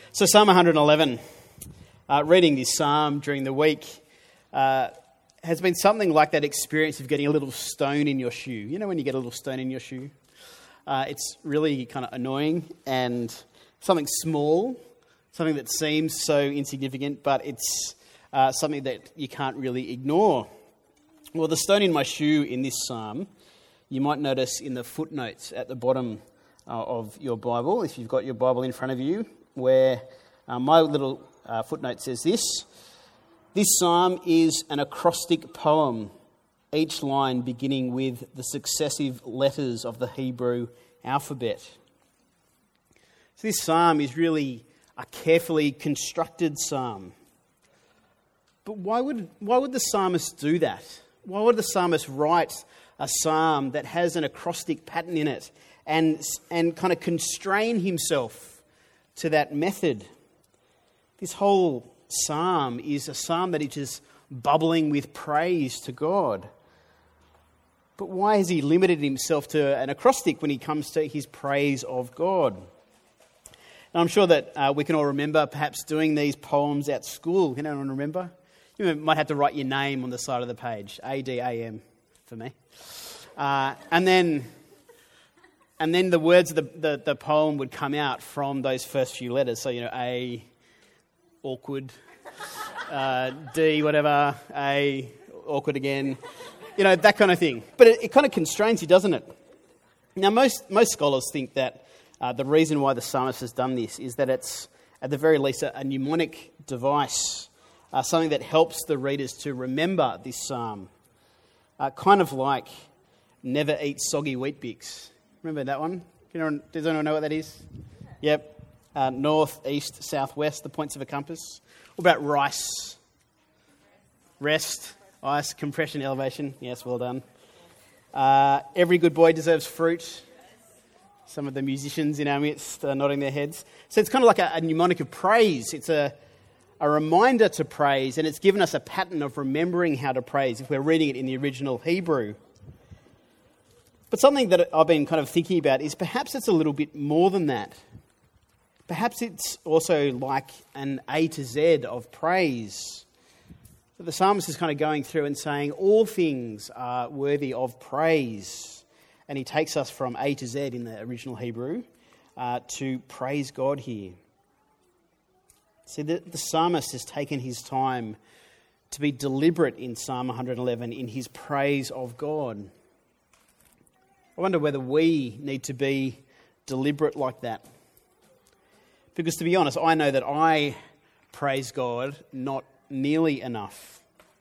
So Psalm 111, reading this psalm during the week has been something like that experience of getting a little stone in your shoe. You know when you get a little stone in your shoe? It's really kind of annoying and something small, something that seems so insignificant, but it's something that you can't really ignore. Well, the stone in my shoe in this psalm, you might notice in the footnotes at the bottom of your Bible, if you've got your Bible in front of you, where my little footnote says this. This psalm is an acrostic poem, each line beginning with the successive letters of the Hebrew alphabet. So this psalm is really a carefully constructed psalm. But why would the psalmist do that? Why would the psalmist write a psalm that has an acrostic pattern in it and kind of constrain himself to that method? This whole psalm is a psalm that is just bubbling with praise to God. But why has he limited himself to an acrostic when he comes to his praise of God? And I'm sure that we can all remember perhaps doing these poems at school. Can anyone remember? You might have to write your name on the side of the page. A-D-A-M for me. And then the words of the poem would come out from those first few letters. So, A, awkward, D, whatever, A, awkward again, that kind of thing. But it kind of constrains you, doesn't it? Now, most scholars think that the reason why the psalmist has done this is that it's, at the very least, a mnemonic device, something that helps the readers to remember this psalm. Kind of like never eat soggy wheat bix. Remember that one? Does anyone know what that is? Yep. North, east, southwest, the points of a compass. What about rice? Rest, ice, compression, elevation. Yes, well done. Every good boy deserves fruit. Some of the musicians in our midst are nodding their heads. So it's kind of like a mnemonic of praise. It's a reminder to praise, and it's given us a pattern of remembering how to praise if we're reading it in the original Hebrew. But something that I've been kind of thinking about is perhaps it's a little bit more than that. Perhaps it's also like an A to Z of praise. So the psalmist is kind of going through and saying all things are worthy of praise. And he takes us from A to Z in the original Hebrew to praise God here. See, the psalmist has taken his time to be deliberate in Psalm 111 in his praise of God. I wonder whether we need to be deliberate like that. Because to be honest, I know that I praise God not nearly enough.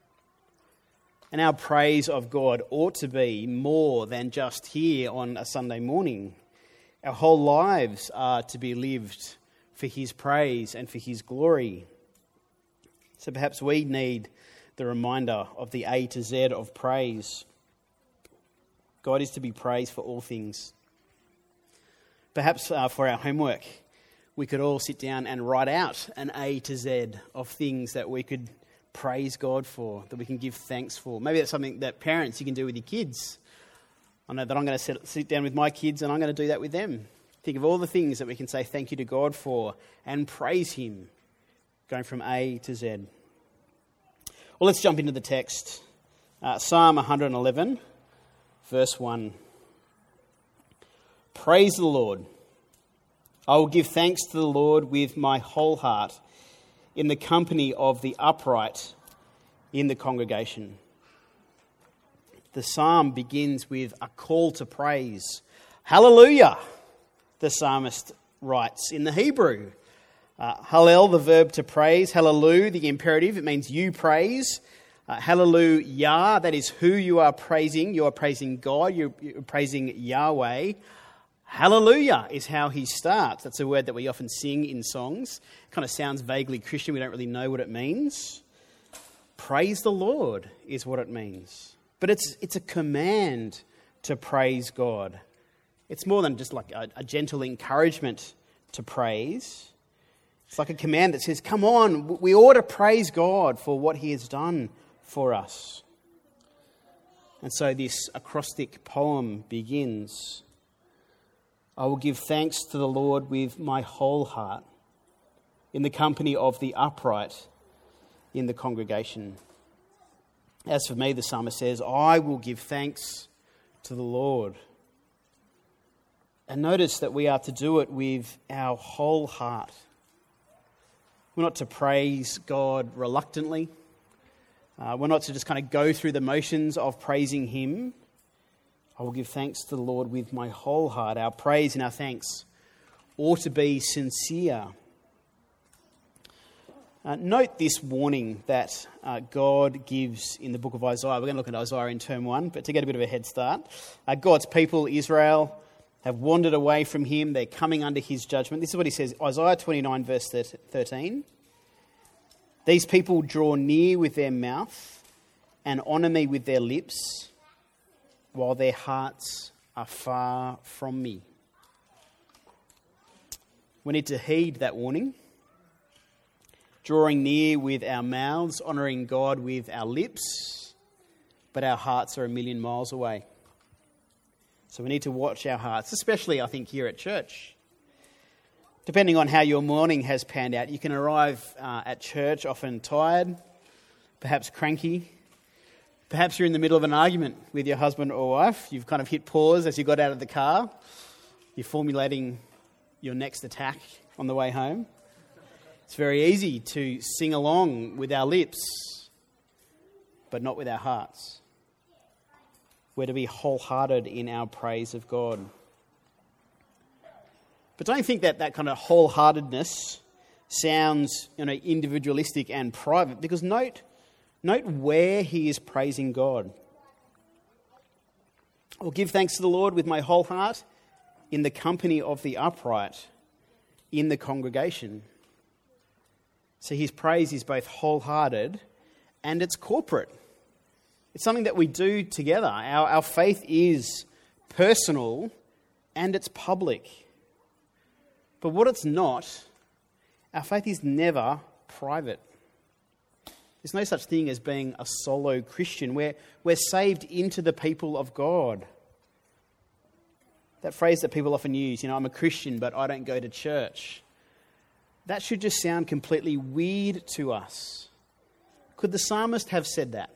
And our praise of God ought to be more than just here on a Sunday morning. Our whole lives are to be lived for his praise and for his glory. So perhaps we need the reminder of the A to Z of praise. God is to be praised for all things. Perhaps for our homework, we could all sit down and write out an A to Z of things that we could praise God for, that we can give thanks for. Maybe that's something that parents, you can do with your kids. I know that I'm going to sit down with my kids and I'm going to do that with them. Think of all the things that we can say thank you to God for and praise him, going from A to Z. Well, let's jump into the text. Psalm 111, verse 1. Praise the Lord. I will give thanks to the Lord with my whole heart, in the company of the upright in the congregation. The psalm begins with a call to praise. Hallelujah, the psalmist writes in the Hebrew. Hallel, the verb to praise. Hallelujah, the imperative. It means you praise. Hallelujah, that is who you are praising. You are praising God. You're praising Yahweh. Hallelujah is how he starts. That's a word that we often sing in songs. It kind of sounds vaguely Christian. We don't really know what it means. Praise the Lord is what it means. But it's a command to praise God. It's more than just like a gentle encouragement to praise. It's like a command that says, come on, we ought to praise God for what he has done for us. And so this acrostic poem begins. I will give thanks to the Lord with my whole heart, in the company of the upright, in the congregation. As for me, the psalmist says, I will give thanks to the Lord. And notice that we are to do it with our whole heart. We're not to praise God reluctantly. We're not to just kind of go through the motions of praising him. I will give thanks to the Lord with my whole heart. Our praise and our thanks ought to be sincere. Note this warning that God gives in the book of Isaiah. We're going to look at Isaiah in term 1, but to get a bit of a head start. God's people, Israel, have wandered away from him. They're coming under his judgment. This is what he says, Isaiah 29 verse 13. These people draw near with their mouth and honour me with their lips, while their hearts are far from me. We need to heed that warning. Drawing near with our mouths, honouring God with our lips, but our hearts are a million miles away. So we need to watch our hearts, especially, I think, here at church. Depending on how your morning has panned out, you can arrive at church often tired, perhaps cranky. Perhaps you're in the middle of an argument with your husband or wife. You've kind of hit pause as you got out of the car. You're formulating your next attack on the way home. It's very easy to sing along with our lips, but not with our hearts. We're to be wholehearted in our praise of God. But don't think that kind of wholeheartedness sounds, individualistic and private, because note where he is praising God. I will give thanks to the Lord with my whole heart, in the company of the upright, in the congregation. So his praise is both wholehearted and it's corporate. It's something that we do together. Our faith is personal and it's public. But what it's not, our faith is never private. There's no such thing as being a solo Christian. We're saved into the people of God. That phrase that people often use, I'm a Christian, but I don't go to church. That should just sound completely weird to us. Could the psalmist have said that?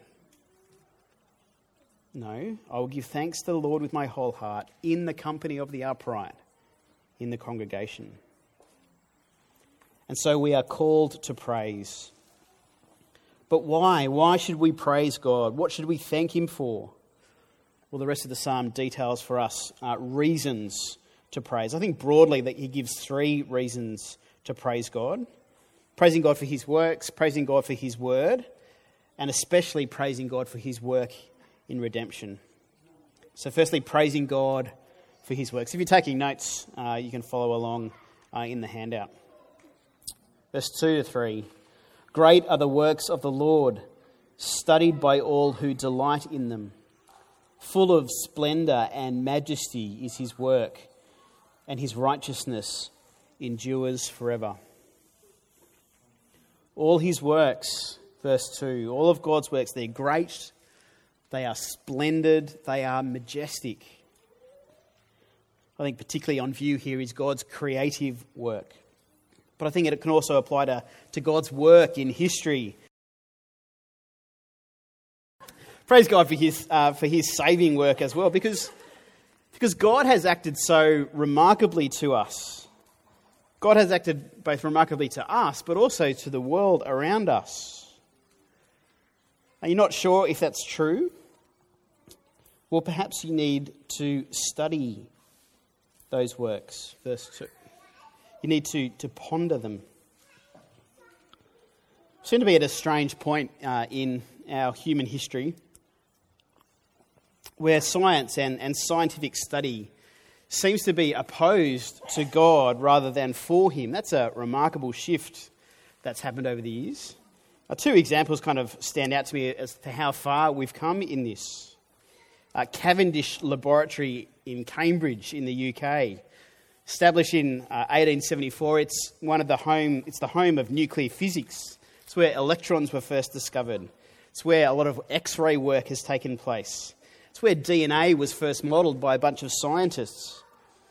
No, I will give thanks to the Lord with my whole heart, in the company of the upright, in the congregation. And so we are called to praise. But why? Why should we praise God? What should we thank him for? Well, the rest of the psalm details for us reasons to praise. I think broadly that he gives 3 reasons to praise God. Praising God for his works, praising God for his word, and especially praising God for his work in redemption. So firstly, praising God for his works. If you're taking notes, you can follow along in the handout. Verse 2 to 3. Great are the works of the Lord, studied by all who delight in them. Full of splendour and majesty is his work, and his righteousness endures forever. All his works, verse 2, all of God's works, they're great, they are splendid, they are majestic. I think particularly on view here is God's creative work. But I think it can also apply to God's work in history. Praise God for his saving work as well, because God has acted so remarkably to us. God has acted both remarkably to us, but also to the world around us. Are you not sure if that's true? Well, perhaps you need to study those works. Verse 2. You need to ponder them. We seem to be at a strange point in our human history where science and scientific study seems to be opposed to God rather than for him. That's a remarkable shift that's happened over the years. 2 examples kind of stand out to me as to how far we've come in this. Cavendish Laboratory in Cambridge in the UK, established in 1874, it's the home of nuclear physics. It's where electrons were first discovered. It's where a lot of X-ray work has taken place. It's where DNA was first modelled by a bunch of scientists.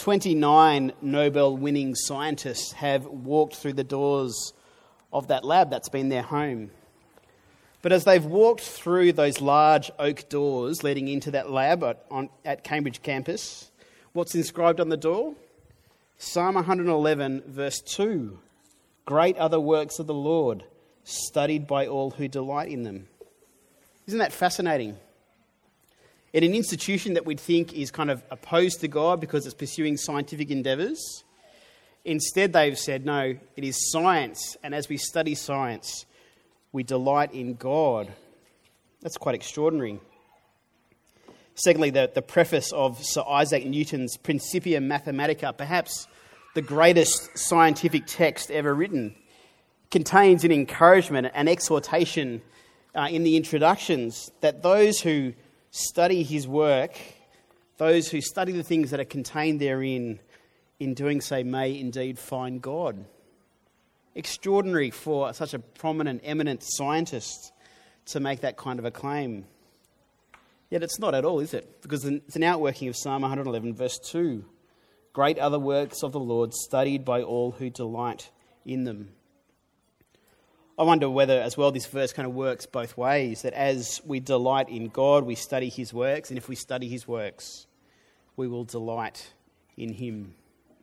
29 Nobel-winning scientists have walked through the doors of that lab that's been their home. But as they've walked through those large oak doors leading into that lab at Cambridge campus, what's inscribed on the door? Psalm 111, verse 2. Great are the works of the Lord, studied by all who delight in them. Isn't that fascinating? In an institution that we'd think is kind of opposed to God because it's pursuing scientific endeavours, instead they've said, no, it is science, and as we study science, we delight in God. That's quite extraordinary. Secondly, the preface of Sir Isaac Newton's Principia Mathematica, perhaps the greatest scientific text ever written, contains an encouragement, an exhortation in the introductions that those who study his work, those who study the things that are contained therein, in doing so may indeed find God. Extraordinary for such a prominent, eminent scientist to make that kind of a claim. Yet it's not at all, is it? Because it's an outworking of Psalm 111, verse 2. Great are the works of the Lord, studied by all who delight in them. I wonder whether, as well, this verse kind of works both ways, that as we delight in God, we study his works, and if we study his works, we will delight in him.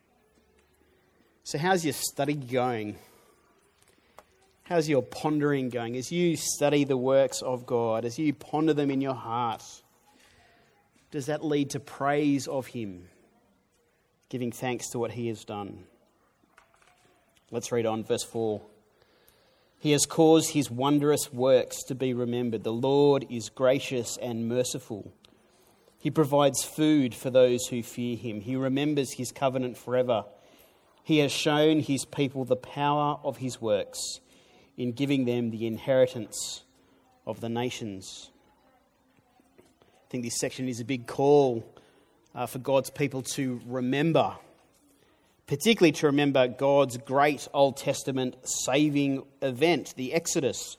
So how's your study going? How's your pondering going? As you study the works of God, as you ponder them in your heart, does that lead to praise of him, giving thanks to what he has done? Let's read on, verse 4. He has caused his wondrous works to be remembered. The Lord is gracious and merciful. He provides food for those who fear him. He remembers his covenant forever. He has shown his people the power of his works in giving them the inheritance of the nations. I think this section is a big call for God's people to remember, particularly to remember God's great Old Testament saving event, the Exodus.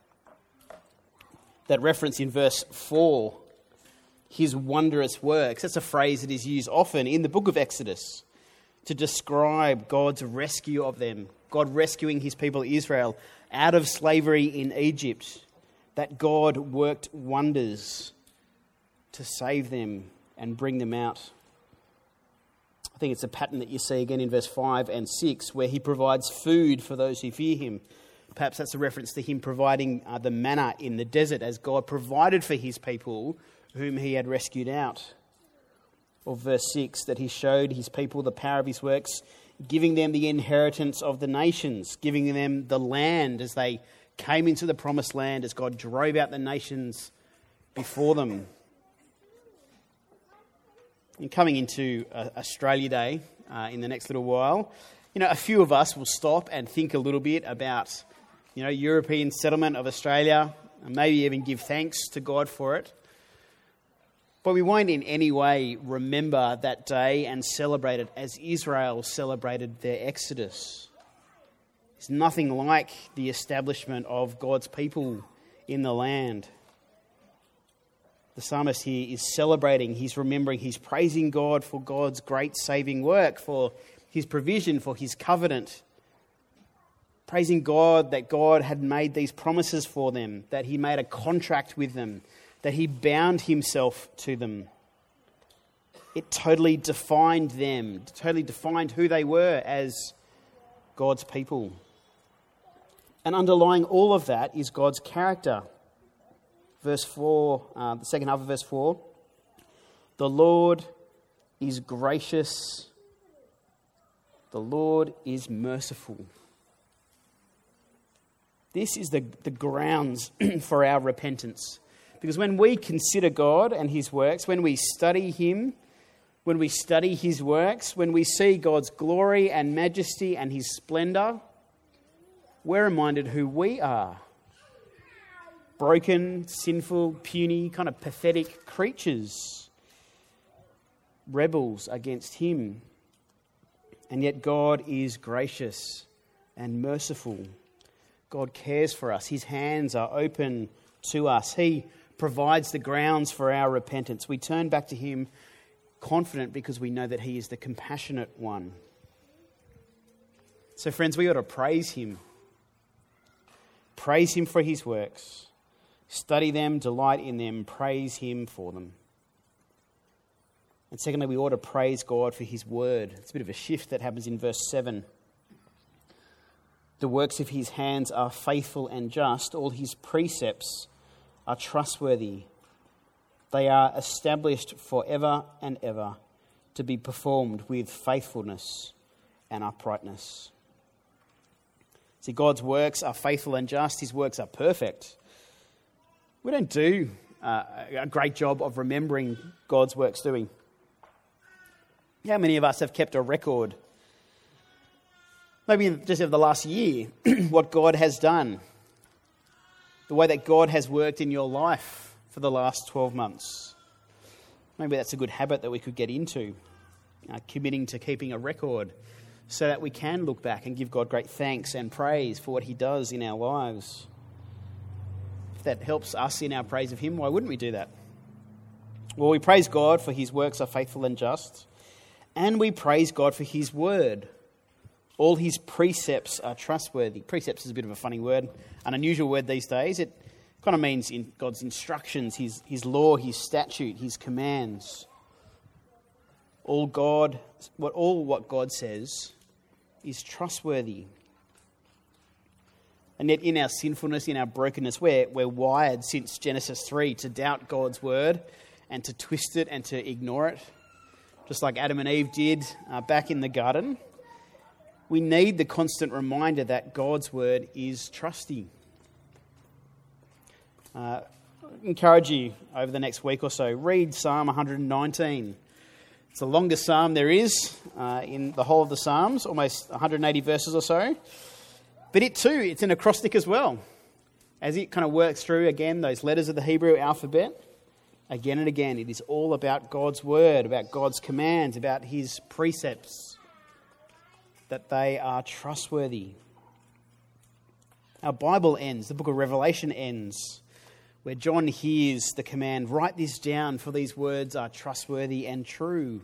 That reference in verse 4, his wondrous works, that's a phrase that is used often in the book of Exodus to describe God's rescue of them, God rescuing his people Israel out of slavery in Egypt, that God worked wonders to save them and bring them out. I think it's a pattern that you see again in verse 5 and 6, where he provides food for those who fear him. Perhaps that's a reference to him providing the manna in the desert as God provided for his people whom he had rescued out. Or verse 6, that he showed his people the power of his works, giving them the inheritance of the nations, giving them the land as they came into the promised land, as God drove out the nations before them. And coming into Australia Day in the next little while, a few of us will stop and think a little bit about, European settlement of Australia, and maybe even give thanks to God for it. But we won't in any way remember that day and celebrate it as Israel celebrated their Exodus. It's nothing like the establishment of God's people in the land. The psalmist here is celebrating, he's remembering, he's praising God for God's great saving work, for his provision, for his covenant. Praising God that God had made these promises for them, that he made a contract with them, that he bound himself to them. It totally defined them, totally defined who they were as God's people. And underlying all of that is God's character. Verse 4, the second half of verse 4, the Lord is gracious, the Lord is merciful. This is the grounds for our repentance. Because when we consider God and his works, when we study him, when we study his works, when we see God's glory and majesty and his splendour, we're reminded who we are. Broken, sinful, puny, kind of pathetic creatures. Rebels against him. And yet God is gracious and merciful. God cares for us. His hands are open to us. He provides the grounds for our repentance. We turn back to him confident because we know that he is the compassionate one. So friends, we ought to praise him. Praise him for his works. Study them, delight in them, praise him for them. And secondly, we ought to praise God for his word. It's a bit of a shift that happens in verse 7. The works of his hands are faithful and just. All his precepts are trustworthy. They are established forever and ever to be performed with faithfulness and uprightness. See, God's works are faithful and just. His works are perfect. We don't do a great job of remembering God's works, do we? How many of us have kept a record, maybe just over the last year, what God has done, the way that God has worked in your life for the last 12 months? Maybe that's a good habit that we could get into, committing to keeping a record so that we can look back and give God great thanks and praise for what he does in our lives. If that helps us in our praise of him, why wouldn't we do that? Well, we praise God for his works are faithful and just, and we praise God for his word. All his precepts are trustworthy. Precepts is a bit of a funny word, an unusual word these days. It kind of means in God's instructions, his law, his statute, his commands. All what God says is trustworthy. And yet in our sinfulness, in our brokenness, we're wired since Genesis 3 to doubt God's word and to twist it and to ignore it, just like Adam and Eve did back in the garden. We need the constant reminder that God's word is trusty. I encourage you over the next week or so, read Psalm 119. It's the longest psalm there is in the whole of the Psalms, almost 180 verses or so. But it too, it's an acrostic as well, as it kind of works through, again, those letters of the Hebrew alphabet. Again and again, it is all about God's word, about God's commands, about his precepts, that they are trustworthy. Our Bible ends, the book of Revelation ends, where John hears the command, write this down, for these words are trustworthy and true.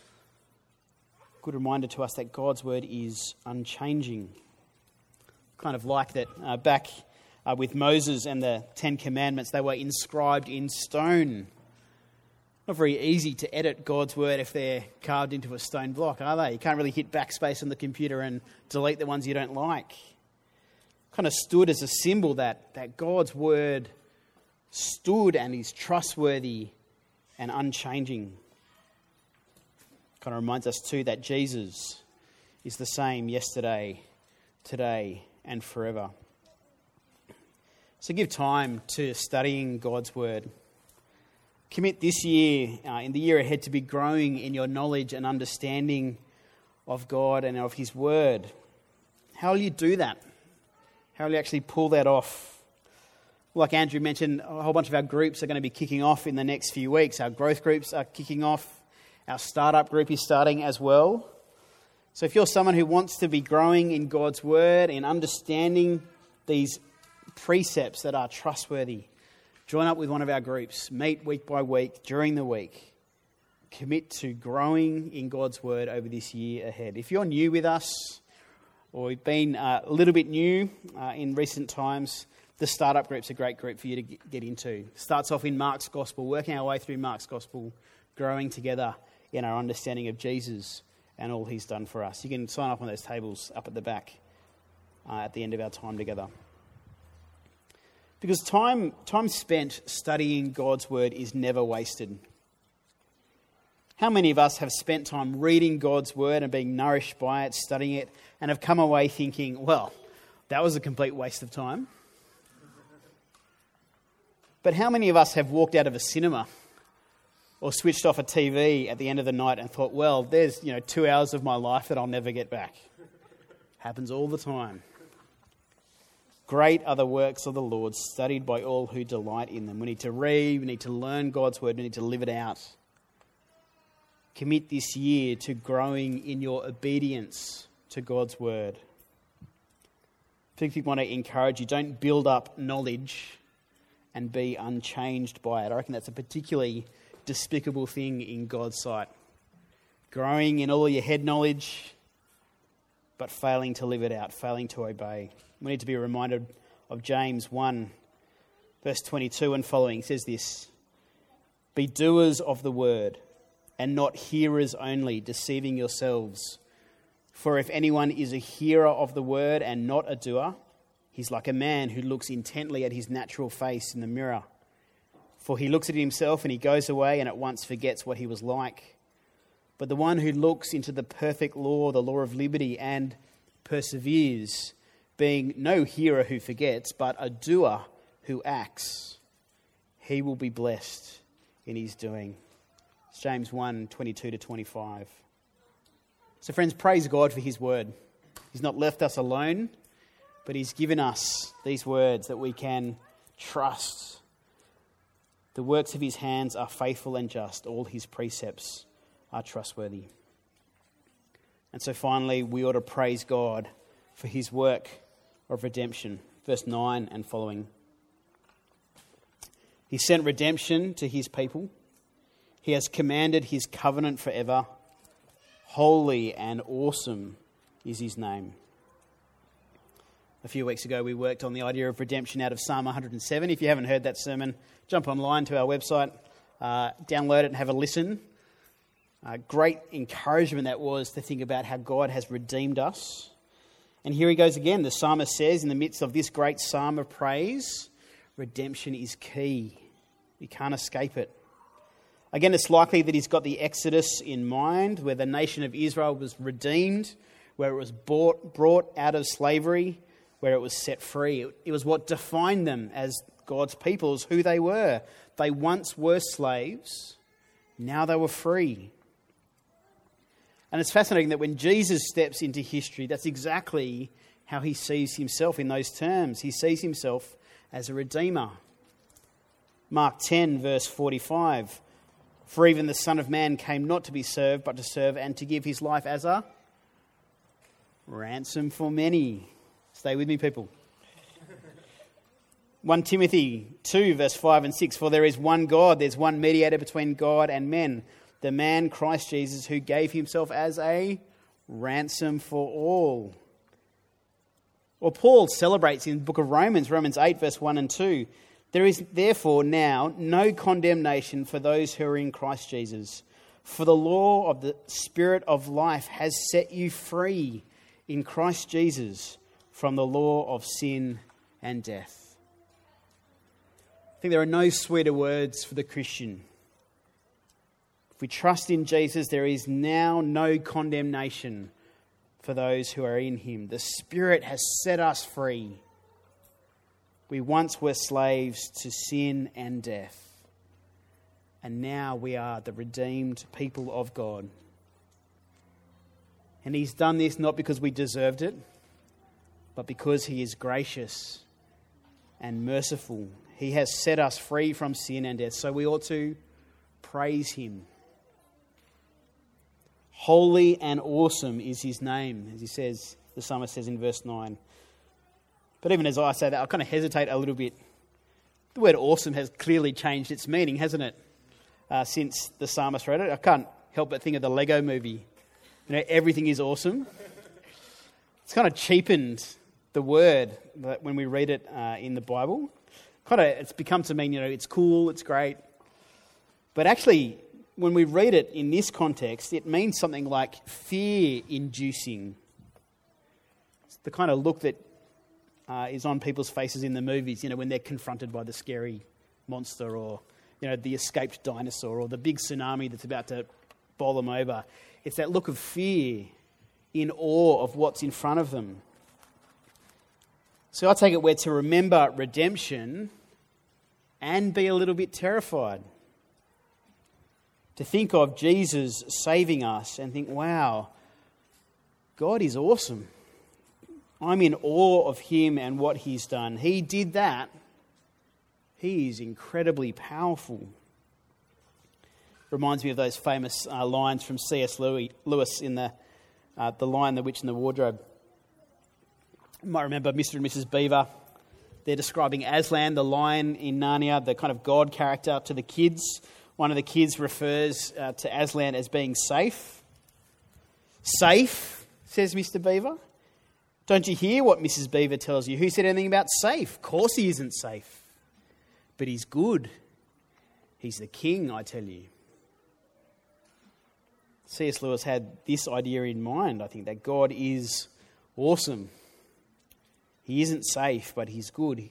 Good reminder to us that God's word is unchanging. Kind of like that back with Moses and the Ten Commandments, they were inscribed in stone. Not very easy to edit God's word if they're carved into a stone block, are they? You can't really hit backspace on the computer and delete the ones you don't like. Kind of stood as a symbol that God's word stood and is trustworthy and unchanging. Kind of reminds us too that Jesus is the same yesterday, today, and forever. So give time to studying God's word. Commit this year, in the year ahead, to be growing in your knowledge and understanding of God and of his word. How will you do that? How will you actually pull that off? Like Andrew mentioned, a whole bunch of our groups are going to be kicking off in the next few weeks. Our growth groups are kicking off. Our startup group is starting as well. So if you're someone who wants to be growing in God's word and understanding these precepts that are trustworthy, join up with one of our groups. Meet week by week during the week. Commit to growing in God's word over this year ahead. If you're new with us, or you've been a little bit new in recent times, the startup group's a great group for you to get into. Starts off in Mark's Gospel, working our way through Mark's Gospel, growing together in our understanding of Jesus and all he's done for us. You can sign up on those tables up at the back at the end of our time together. Because time spent studying God's word is never wasted. How many of us have spent time reading God's word and being nourished by it, studying it, and have come away thinking, well, that was a complete waste of time? But how many of us have walked out of a cinema or switched off a TV at the end of the night and thought, well, there's 2 hours of my life that I'll never get back? Happens all the time. Great are the works of the Lord, studied by all who delight in them. We need to read, we need to learn God's word, we need to live it out. Commit this year to growing in your obedience to God's word. I think we want to encourage you, don't build up knowledge and be unchanged by it. I reckon that's a particularly despicable thing in God's sight. growing in all your head knowledge, but failing to live it out, failing to obey. We need to be reminded of James 1, verse 22 and following. It says this, "Be doers of the word, and not hearers only, deceiving yourselves. For if anyone is a hearer of the word and not a doer, he's like a man who looks intently at his natural face in the mirror. For he looks at himself and he goes away and at once forgets what he was like. But the one who looks into the perfect law, the law of liberty, and perseveres, being no hearer who forgets, but a doer who acts, he will be blessed in his doing." It's James 1, 22 to 25. So friends, praise God for his word. He's not left us alone, but he's given us these words that we can trust. The works of his hands are faithful and just. All his precepts are trustworthy. And so finally, we ought to praise God for his work of redemption. Verse 9 and following. He sent redemption to his people. He has commanded his covenant forever. Holy and awesome is his name. A few weeks ago, we worked on the idea of redemption out of Psalm 107. If you haven't heard that sermon, jump online to our website, download it and have a listen. Great encouragement that was to think about how God has redeemed us. And here he goes again. The psalmist says, in the midst of this great psalm of praise, redemption is key. You can't escape it. Again, it's likely that he's got the Exodus in mind, where the nation of Israel was redeemed, where it was brought out of slavery, where it was set free. It was what defined them as God's people, as who they were. They once were slaves, now they were free. And it's fascinating that when Jesus steps into history, that's exactly how he sees himself in those terms. He sees himself as a redeemer. Mark 10, verse 45. "For even the Son of Man came not to be served, but to serve and to give his life as a ransom for many." Stay with me, people. 1 Timothy 2, verse 5 and 6. "For there is one God, there's one mediator between God and men, the man Christ Jesus, who gave himself as a ransom for all." Or Paul celebrates in the book of Romans 8, verse 1 and 2. "There is therefore now no condemnation for those who are in Christ Jesus. For the law of the Spirit of life has set you free in Christ Jesus from the law of sin and death." I think there are no sweeter words for the Christian. If we trust in Jesus, there is now no condemnation for those who are in him. The Spirit has set us free. We once were slaves to sin and death, and now we are the redeemed people of God. And he's done this not because we deserved it, but because he is gracious and merciful. He has set us free from sin and death, so we ought to praise him. Holy and awesome is his name, as he says, the psalmist says in verse 9. But even as I say that, I kind of hesitate a little bit. The word awesome has clearly changed its meaning, hasn't it? Since the psalmist wrote it. I can't help but think of the Lego movie. You know, everything is awesome. It's kind of cheapened the word when we read it in the Bible. It's become to mean, it's cool, it's great. But actually, when we read it in this context, it means something like fear-inducing. It's the kind of look that is on people's faces in the movies, when they're confronted by the scary monster or, the escaped dinosaur or the big tsunami that's about to bowl them over. It's that look of fear, in awe of what's in front of them. So I take it we're to remember redemption and be a little bit terrified. To think of Jesus saving us and think, wow, God is awesome. I'm in awe of him and what he's done. He did that. He is incredibly powerful. Reminds me of those famous lines from C.S. Lewis in the Lion, the Witch and the Wardrobe. You might remember Mr. and Mrs. Beaver. They're describing Aslan, the lion in Narnia, the kind of God character, to the kids. One of the kids refers to Aslan as being safe. Safe, says Mr. Beaver. Don't you hear what Mrs. Beaver tells you? Who said anything about safe? Of course he isn't safe. But he's good. He's the king, I tell you. C.S. Lewis had this idea in mind, I think, that God is awesome. He isn't safe, but he's good.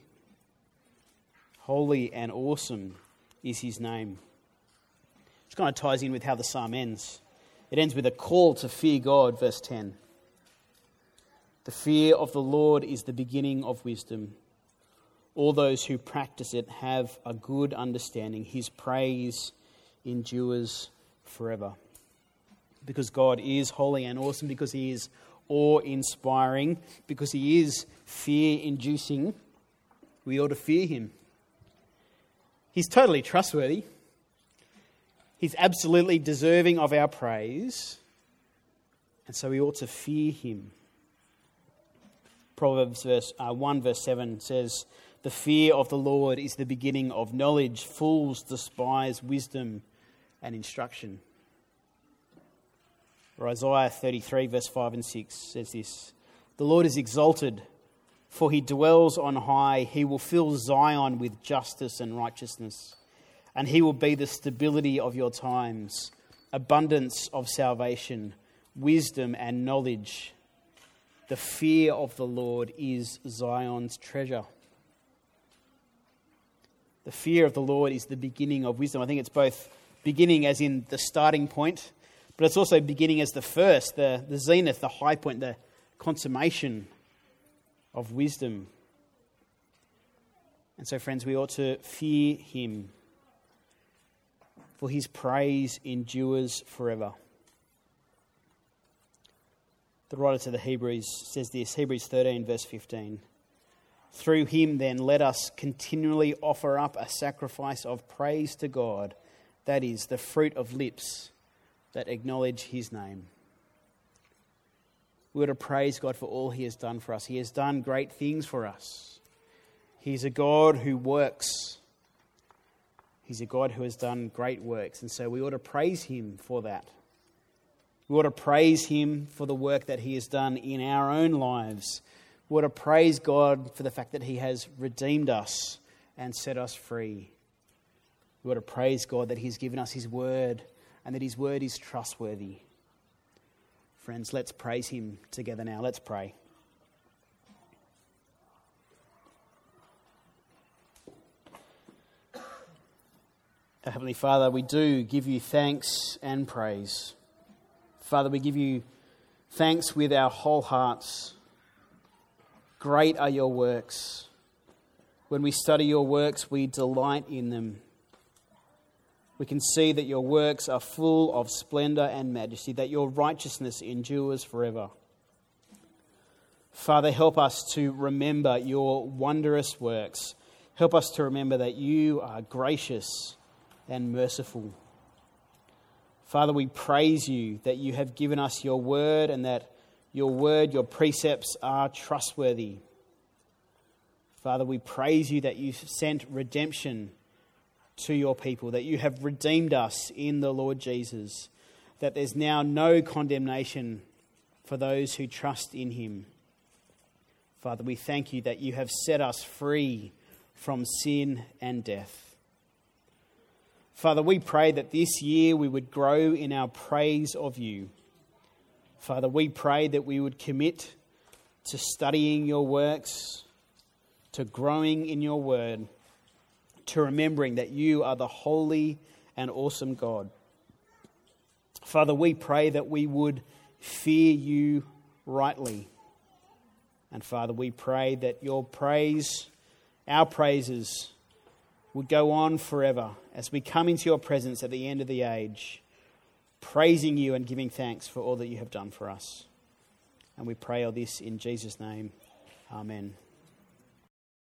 Holy and awesome is his name. Which kind of ties in with how the psalm ends. It ends with a call to fear God, verse 10. The fear of the Lord is the beginning of wisdom. All those who practice it have a good understanding. His praise endures forever. Because God is holy and awesome, because he is awe-inspiring, because he is fear-inducing, we ought to fear him. He's totally trustworthy. He's absolutely deserving of our praise. And so we ought to fear him. Proverbs 1 verse 7 says, "The fear of the Lord is the beginning of knowledge. Fools despise wisdom and instruction." Or Isaiah 33 verse 5 and 6 says this, "The Lord is exalted, for he dwells on high. He will fill Zion with justice and righteousness, and he will be the stability of your times, abundance of salvation, wisdom and knowledge. The fear of the Lord is Zion's treasure." The fear of the Lord is the beginning of wisdom. I think it's both beginning as in the starting point, but it's also beginning as the first, the zenith, the high point, the consummation of wisdom. And so, friends, we ought to fear him, for his praise endures forever. The writer to the Hebrews says this, Hebrews 13 verse 15. "Through him then let us continually offer up a sacrifice of praise to God, that is, the fruit of lips that acknowledge his name." We ought to praise God for all he has done for us. He has done great things for us. He's a God who works. He's a God who has done great works. And so we ought to praise him for that. We ought to praise him for the work that he has done in our own lives. We ought to praise God for the fact that he has redeemed us and set us free. We ought to praise God that he's given us his word and that his word is trustworthy. Friends, let's praise him together now. Let's pray. Our Heavenly Father, we do give you thanks and praise. Father, we give you thanks with our whole hearts. Great are your works. When we study your works, we delight in them. We can see that your works are full of splendour and majesty, that your righteousness endures forever. Father, help us to remember your wondrous works. Help us to remember that you are gracious and merciful. Father, we praise you that you have given us your word and that your word, your precepts are trustworthy. Father, we praise you that you sent redemption to your people, that you have redeemed us in the Lord Jesus, that there's now no condemnation for those who trust in him. Father, we thank you that you have set us free from sin and death. Father, we pray that this year we would grow in our praise of you. Father, we pray that we would commit to studying your works, to growing in your word, to remembering that you are the holy and awesome God. Father, we pray that we would fear you rightly. And Father, we pray that your praise, our praises, would go on forever as we come into your presence at the end of the age, praising you and giving thanks for all that you have done for us. And we pray all this in Jesus' name. Amen.